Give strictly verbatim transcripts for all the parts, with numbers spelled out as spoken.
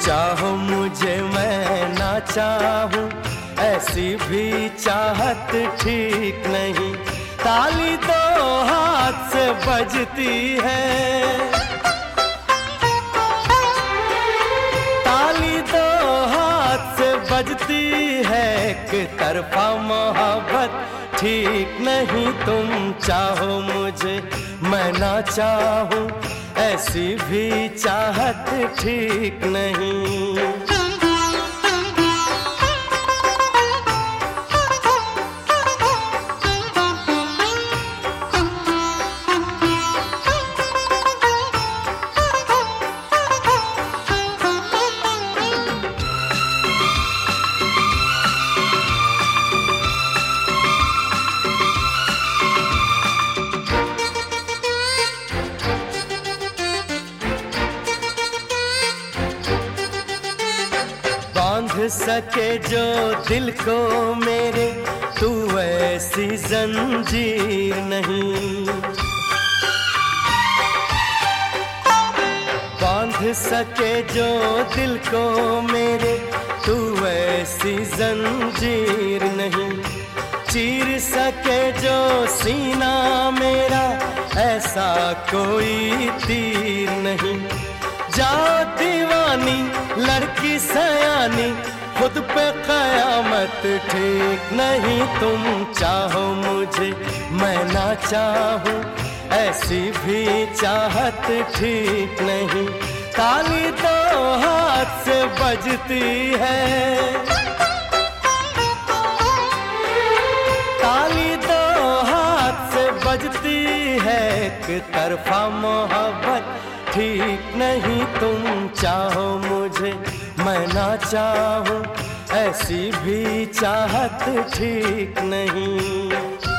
चाहो मुझे मैं ना चाहूं, ऐसी भी चाहत ठीक नहीं। ताली दो हाथ से बजती है, ताली दो हाथ से बजती है। एक तरफा मोहब्बत ठीक नहीं। तुम चाहो मुझे मैं ना चाहूं, ऐसी भी चाहत ठीक नहीं। बांध सके जो दिल को मेरे, तू ऐसी जंजीर नहीं। बांध सके जो दिल को मेरे, तू ऐसी जंजीर नहीं। चीर सके जो सीना मेरा, ऐसा कोई तीर नहीं। जाओ दीवानी लड़की सयानी, खुद पे कयामत ठीक नहीं। तुम चाहो मुझे मैं ना चाहूं, ऐसी भी चाहत ठीक नहीं। ताली दो हाथ से बजती है, ताली दो हाथ से बजती है। एक तरफा मोहब्बत ठीक नहीं। तुम चाहो मुझे मैं ना चाहूं, ऐसी भी चाहत ठीक नहीं।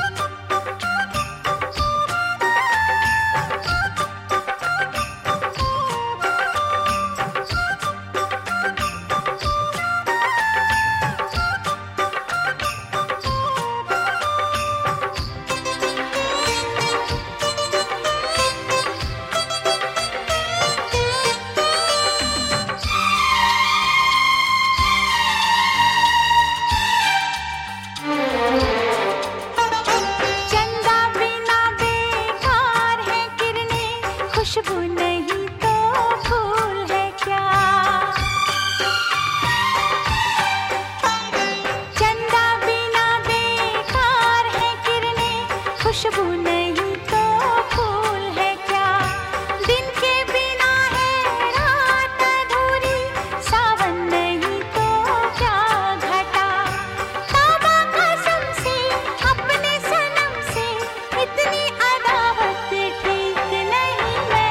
खुशबू नहीं तो फूल है क्या, चंदा बिना बेकार है किरणें। खुशबू नहीं तो फूल है क्या, दिन के बिना है रात अधूरी। सावन नहीं तो क्या घटा, तौबा कसम से अपने सनम से। इतनी अदावत ठीक नहीं।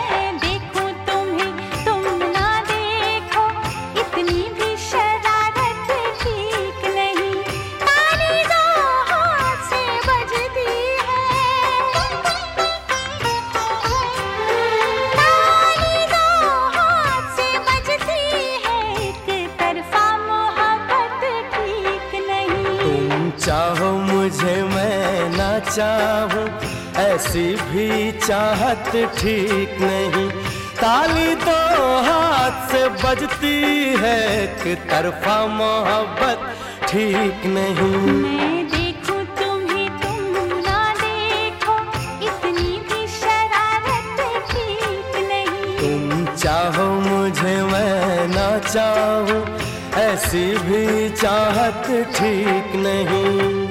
चाहो मुझे मैं ना चाहूं, ऐसी भी चाहत ठीक नहीं। ताली दो हाथ से बजती है, एक तरफा मोहब्बत ठीक नहीं। मैं देखूं तुम्हें तुम ना देखो, इतनी भी शरारत ठीक नहीं। तुम चाहो मुझे मैं ना चाहूं, ऐसी भी चाहत ठीक नहीं।